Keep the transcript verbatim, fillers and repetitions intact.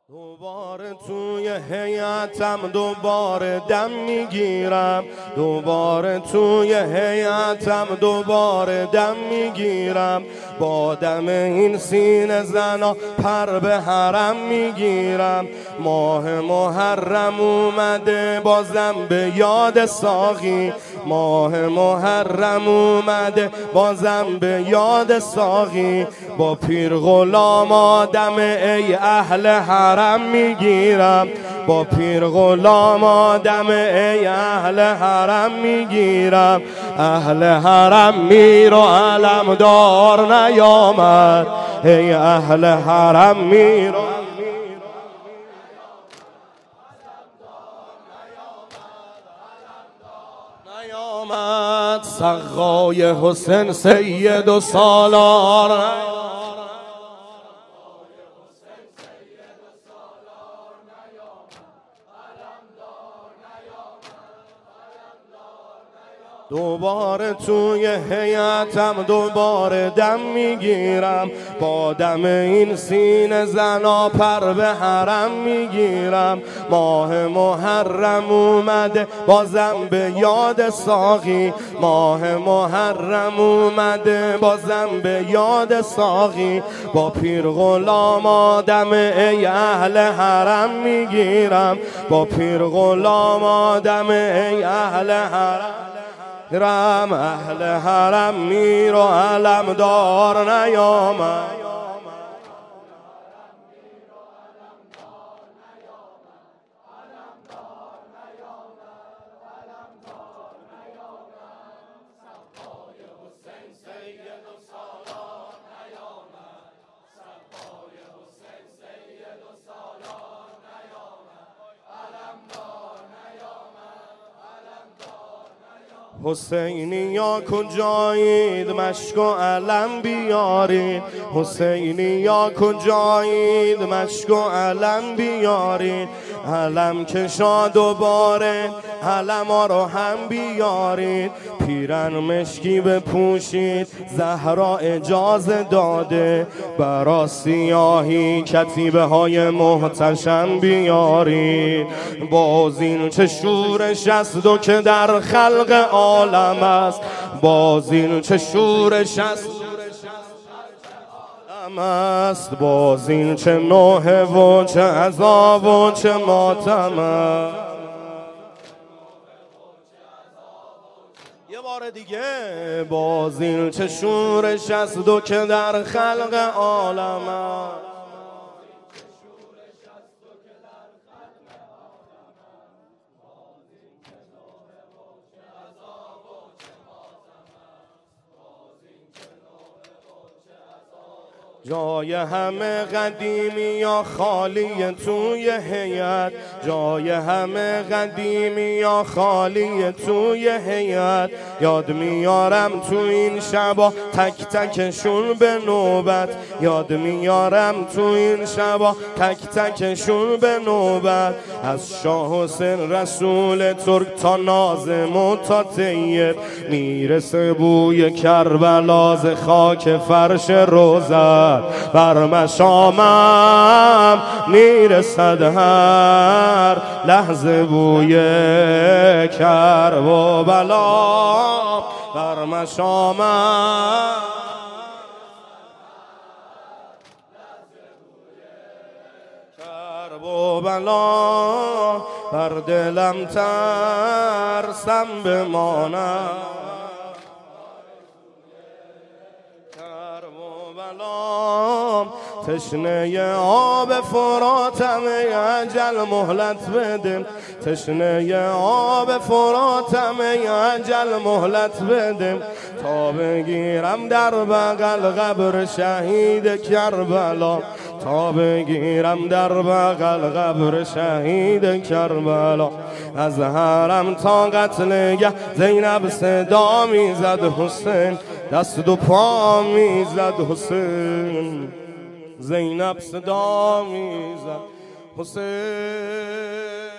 دوباره توی هیئتم دوباره دم میگیرم، دوباره توی هیئتم دوباره دم میگیرم، با دم این سینه زنا پر به حرم میگیرم. ماه محرم اومده بازم به یاد ساقی، ماه محرم اومده بازم به یاد ساقی. با پیر غلام آدم ای اهل حرم میگیرم، با پیر غلام آدم ای اهل حرم میگیرم. اهل حرم میر و علمدار نیامد، ای اهل حرم میر و نیامد. سقای حسین سید و سالار دوباره توی هیئتم دوباره دم میگیرم، با دم این سینه زنا پر به حرم میگیرم. ماه محرم اومده بازم به یاد ساقی، ماه محرم اومده بازم به یاد ساقی. با پیر غلام آدم ای اهل حرم میگیرم، با پیر غلام آدم ای اهل حرم رم. اهل حرم میر و علمدار نیامد. حسینی یا کجایید مشک و علم بیارید، حسینی یا کجایید مشک و علم بیارید. علم کشا دوباره علما رو هم بیارید، پیرن مشکی بپوشید زهرا اجازه داده. برا سیاهی کتیبه های محتشم بیارید، باز این چه شورش است و که در خلق عالم است، باز این چه شورش است است، باز این چه نوحه و چه عذاب و چه ماتم است. یه بار دیگه، باز این چه شورش است و که در خلق عالم است. جای همه قدیمی یا خالی توی هیئت، جای همه قدیمی یا خالی توی هیئت. یاد میارم تو این شبا تک تکشون به نوبت، یاد میارم تو این شبا تک تکشون به نوبت. از شاه حسین رسول ترک تا ناظم و تا طیب، میرسه بوی کربلا ز خاک فرش روزت. بر مشامم میرسد هر لحظه بوی کرب و بلا، بر مشامم کرب و بلا. بر دلم ترسم بمانم تشنه آب فراتم ای اجل مهلت بده، تشنه آب فراتم ای اجل مهلت بده. تا بگیرم در بغل قبر شهید کربلا، تا بگیرم در بغل قبر شهید کربلا. از حرم تا قتلگه زینب صدا میزد حسین، دست و پا میزد حسین، زینب صدا میزد حسین.